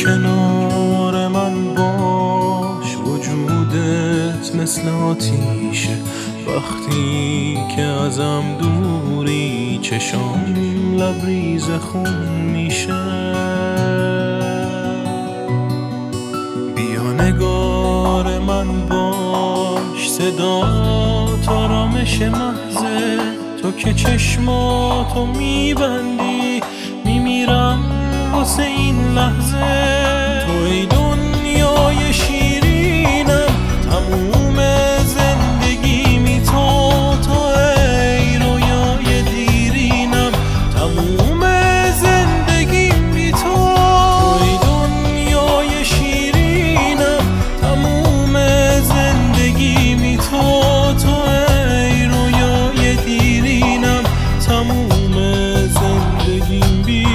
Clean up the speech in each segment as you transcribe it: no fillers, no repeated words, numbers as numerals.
کنار من باش، وجودت مثل آتیشه. وقتی که ازم دوری چشام لبریز خون میشه. بیا نگار من باش، صدات آرامش محضه. تو که چشماتو میبندی میمیرم واسه این لحظه. تو ای دنیای شیرینم، تموم زندگیمی تو ای رویای دیرینم، تموم زندگیمی تو ای دنیای شیرینم، تموم زندگیمی تو ای رویای دیرینم، تموم زندگیم بی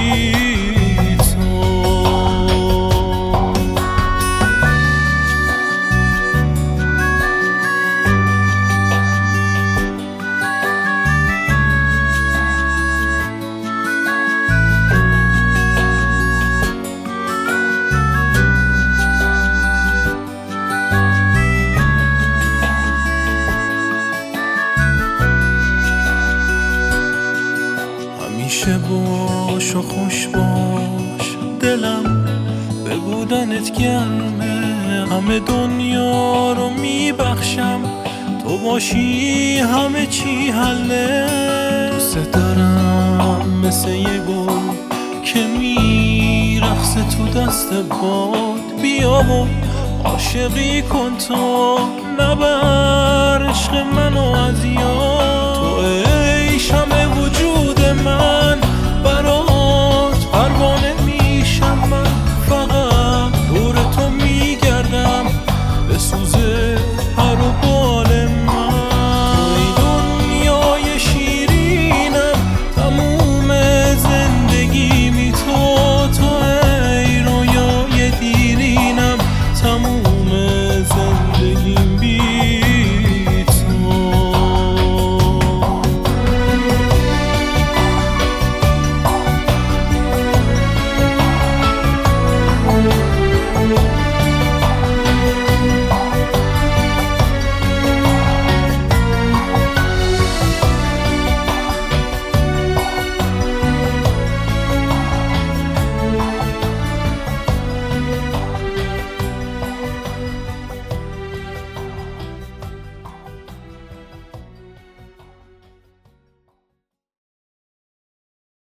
همیشه باش و خوش باش، دلم به بودنت گرمه. همه دنیا رو میبخشم، تو باشی همه چی حله. دوست دارم مثل یه گل که میرقصه تو دست باد. بیا و عاشقی کن تو، نبر عشق منو از یاد. تو ای شمع وجود من،